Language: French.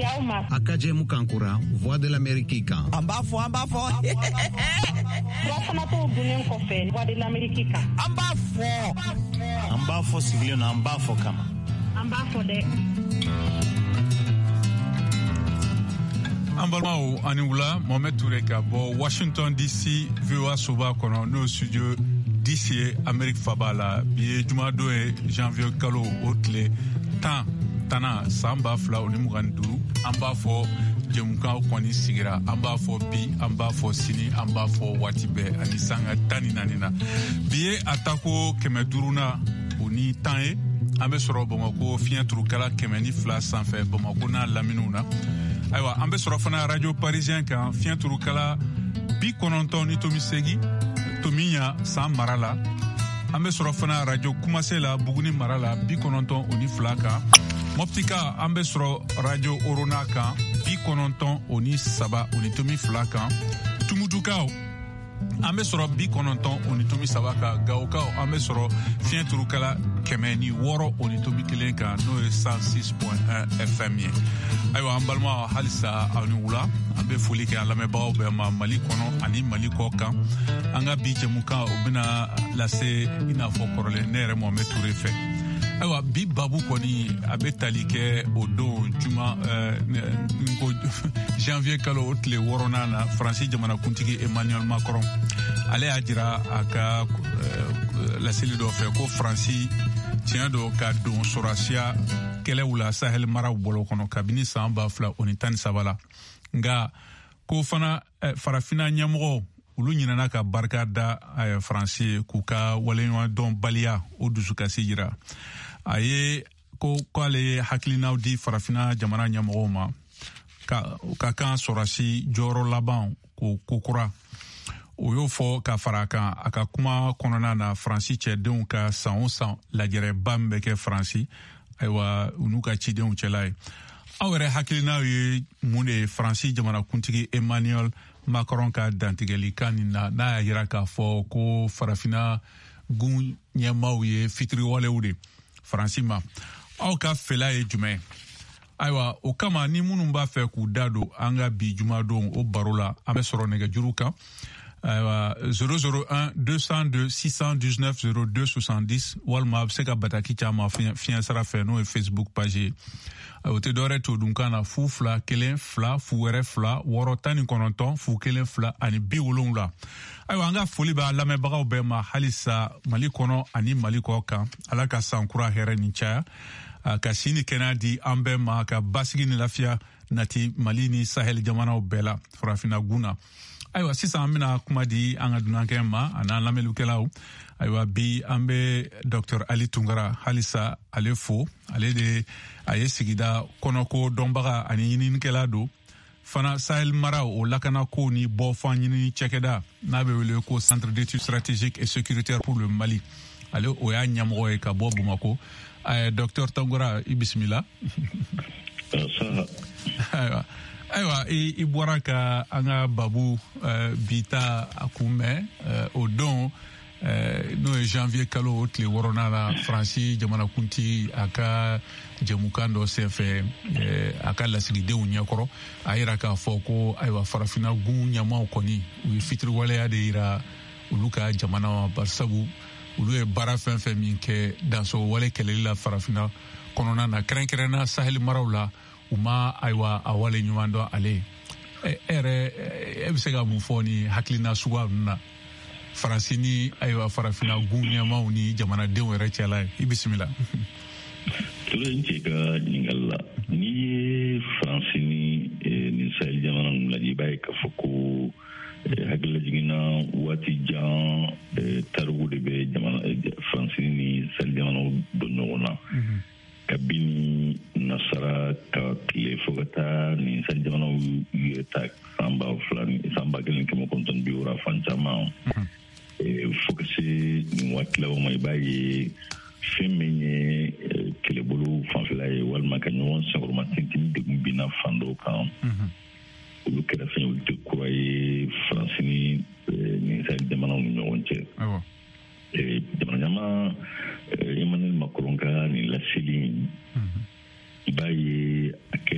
Akaje Mukankura, Voix de l'Amérique kan. Ambafo. Voix de l'Amérique kan. Ambafo sigilen ambafo kama. Ambafo de. Ambalmao Anioula, Mohamed Touré Kabo, Washington DC, VOA Soba kono no studio DC Amérique Fabala, biye jumado e janvier kalo otle tana samba fla onimugandu ambafo jemuka kwani sigira ambafo bi ambafo sini ambafo watibe anisanga tani nanina biye atako kemeduruna oni tane ambe soro Bamako fiɲɛ turukala 102 sanfɛ Bamako n'a laminiw na ayiwa an bɛ sɔrɔ fana radio parisien kan fiɲɛ turukala 98.8 tomiya san mara la an bɛ sɔrɔ fana radio kumase la Buguni mara la 92 kan Moptika an bɛ sɔrɔ radio Orona kan 93.2 kan Tumutukaw an bɛ sɔrɔ 93.3 kan Gawokaw an bɛ sɔrɔ fiɲɛ turukala 106.1 kan n'o ye 106.1 FM ye ayiwa an balima halisa aw ni wula an bɛ foli kɛ an lamɛnbagaw bɛɛ ma Mali kɔnɔ ani Mali kɔ kan an ka bi jɛmukan o bɛna lase i n'a fɔ kɔrɔlen ne yɛrɛ Mohamed Touré fɛ ayiwa bi babu kɔni a bɛ tali kɛ o don juma janvier kalo o tile 6nan na Faransi jamanakuntigi Emmanuel Macron ale y'a jira a ka laseli dɔ fɛ ko Faransi tiɲɛ dɔ ka don sɔrɔsiya kɛlɛw la Sahel maraw bolo kɔnɔ kabini san 2013 la nka ko fana farafina ɲɛmɔgɔ olu ɲinana ka barika da Faransi k'u ka waleɲuman dɔn baliya o dusukasi jira a ye ko k'ale ye hakilinaw di farafina jamana ɲɛmɔgɔw ma ka kan sɔrɔsi jɔyɔrɔ laban ko kokura o y'o fɔ ka fara kan a ka kuma kɔnɔna na Faransi cɛdenw ka san o san lajɛrɛba min bɛ kɛ Faransi ayiwa u n'u ka cidenw cɛla ye aw yɛrɛ hakilinaw ye mun de ye Faransi jamanakuntigi Emmanuel Macron ka dantigɛli kan nin na n'a y'a jira k'a fɔ ko farafina gun ɲɛmaaw ye fitiriwalew de Faransi ma aw ka fɛla ye jumɛn ayiwa o kama ni minnu b'a fɛ k'u da don an ka bi jumadon o baro la an bɛ sɔrɔ nɛgɛjuru kan 001 202 619 02 70 walima a bɛ se ka bataki caman fiɲɛ sira fɛ n'o ye Facebook page ye o tɛ dɔwɛrɛ to dunkan na 02 12 02 6 19 02 ani 70 ayiwa an ka foli b'a lamɛnbagaw bɛɛ ma halisa Mali kɔnɔ ani Mali kɔ kan Ala ka sankura hɛrɛ ni caya ka sini kɛnɛya di an bɛɛ ma ka basigi ni lafiya nati Mali ni Sahel jamanaw bɛɛ la farafina gun na ayiwa sisan an bɛna kuma di an ka dunankɛ ma a n'an lamɛnnikɛlaw ayiwa bi an bɛ Dr Ali Tunkara halisa ale fo ale de a ye sigida kɔnɔko dɔnbaga ani ɲininikɛla don fana Sahel mara o lakana ko ni bɔfan ɲinini cɛkɛda n'a bɛ wele ko Centre d'études stratégiques et sécuritaires pour le Mali ale o y'a ɲɛmɔgɔ ye ka bɔ Bamako Dr Tunkara i bisimila ayiwa i bɔra ka an ka babu bita a kunbɛn o don n'o ye janvier kalo o tile 6nan na Faransi jamanakuntigi a ka jɛmukan dɔ senfɛ a ka lasigidenw ɲɛkɔrɔ a yira k'a fɔ ko ayiwa farafina gun ɲɛmaw kɔni u ye fitiriwaleya de yira olu ka jamana ma barisabu olu ye baara fɛn fɛn min kɛ dansɔgɔwale kɛlɛli la farafina kɔnɔna na kɛrɛnkɛrɛnna Sahel maraw la u ma ayiwa a wale ɲuman dɔn ale e bɛ se ka mun fɔ ni hakilina suguya ninnu na Faransi ni ayiwa farafina gun ɲɛmaw ni jamanadenw yɛrɛ cɛla ye i bisimila. Tulen cɛ ka ɲininkali la n'i ye Faransi ni Sahel jamana ninnu lajɛ i b'a ye k'a fɔ ko hakili jiginna waati jan tariku de bɛ Faransi ni Sahel jamanaw don ɲɔgɔn na kabini nasara ka tile fo ka taa ni Sahel jamanaw ye ta san 1970 fan caman fo ka se nin waati laban ma i b'a ye fɛn min ye kɛlɛbolo fanfɛla ye walima ka ɲɔgɔn sankɔrɔma tintin degun binna fan dɔw kan olu kɛra fɛn olu tɛ kura ye Faransi ni Sahel jamanaw ni ɲɔgɔn cɛ jamana ɲɛmaa Emmanuel Macron ka nin laseli i b'a ye